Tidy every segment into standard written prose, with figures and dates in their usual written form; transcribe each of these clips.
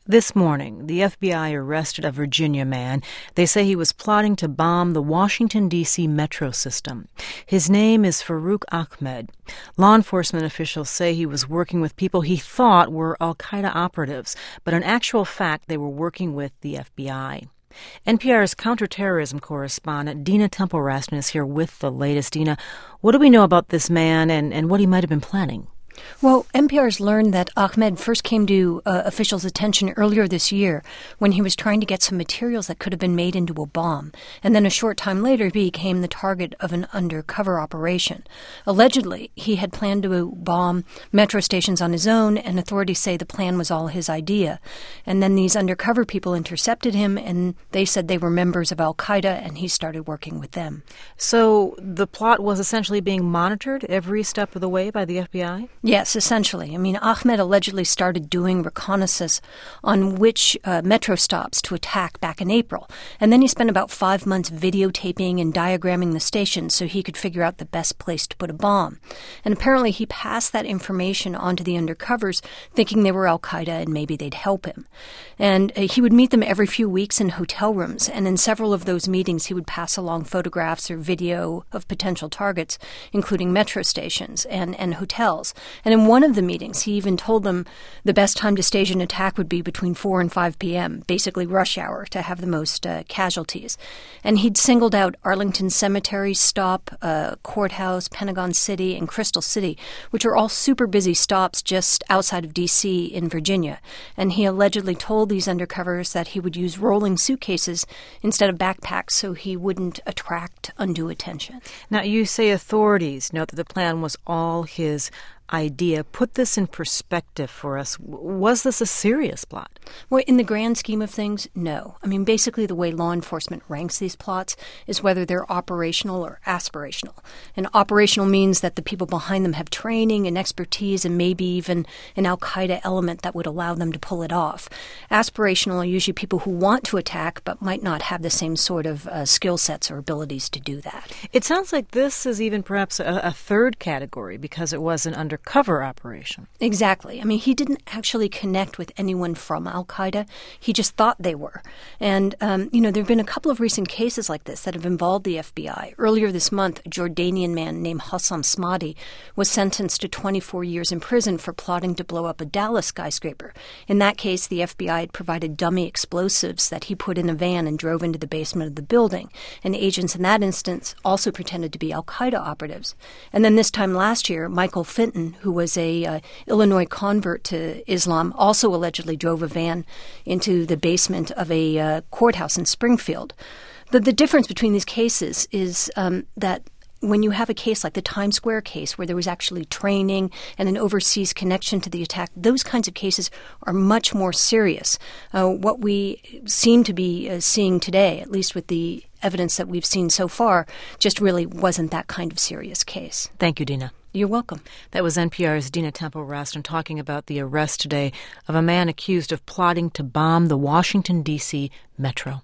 This morning, the FBI arrested a Virginia man. They say he was plotting to bomb the Washington, D.C. metro system. His name is Farouk Ahmed. Law enforcement officials say he was working with people he thought were al-Qaeda operatives, but in actual fact, they were working with the FBI. NPR's counterterrorism correspondent Dina Temple-Raston is here with the latest. Dina, what do we know about this man and what he might have been planning? Well, NPR's learned that Ahmed first came to officials' attention earlier this year when he was trying to get some materials that could have been made into a bomb. And then a short time later, he became the target of an undercover operation. Allegedly, he had planned to bomb metro stations on his own, and authorities say the plan was all his idea. And then these undercover people intercepted him, and they said they were members of al-Qaeda, and he started working with them. So the plot was essentially being monitored every step of the way by the FBI? Yes, essentially. I mean, Ahmed allegedly started doing reconnaissance on which metro stops to attack back in April. And then he spent about 5 months videotaping and diagramming the stations so he could figure out the best place to put a bomb. And apparently he passed that information on to the undercovers, thinking they were al-Qaeda and maybe they'd help him. And he would meet them every few weeks in hotel rooms. And in several of those meetings, he would pass along photographs or video of potential targets, including metro stations and hotels. And in one of the meetings, he even told them the best time to stage an attack would be between 4 and 5 p.m., basically rush hour, to have the most casualties. And he'd singled out Arlington Cemetery stop, Courthouse, Pentagon City, and Crystal City, which are all super busy stops just outside of D.C. in Virginia. And he allegedly told these undercovers that he would use rolling suitcases instead of backpacks so he wouldn't attract undue attention. Now, you say authorities note that the plan was all his idea. Put this in perspective for us. Was this a serious plot? Well, in the grand scheme of things, no. I mean, basically the way law enforcement ranks these plots is whether they're operational or aspirational. And operational means that the people behind them have training and expertise and maybe even an al-Qaeda element that would allow them to pull it off. Aspirational are usually people who want to attack but might not have the same sort of skill sets or abilities to do that. It sounds like this is even perhaps a third category because it was an undercover operation. Exactly. I mean, he didn't actually connect with anyone from al-Qaeda. He just thought they were. And, there have been a couple of recent cases like this that have involved the FBI. Earlier this month, a Jordanian man named Hossam Smadi was sentenced to 24 years in prison for plotting to blow up a Dallas skyscraper. In that case, the FBI had provided dummy explosives that he put in a van and drove into the basement of the building. And agents in that instance also pretended to be al-Qaeda operatives. And then this time last year, Michael Fenton, who was a Illinois convert to Islam, also allegedly drove a van into the basement of a courthouse in Springfield. The difference between these cases is that when you have a case like the Times Square case, where there was actually training and an overseas connection to the attack, those kinds of cases are much more serious. What we seem to be seeing today, at least with the evidence that we've seen so far, just really wasn't that kind of serious case. Thank you, Dina. You're welcome. That was NPR's Dina Temple-Raston talking about the arrest today of a man accused of plotting to bomb the Washington, D.C. metro.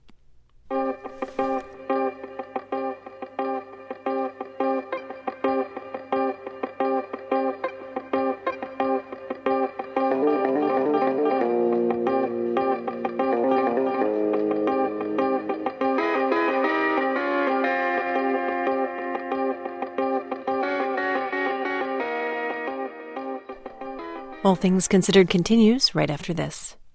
All Things Considered continues right after this.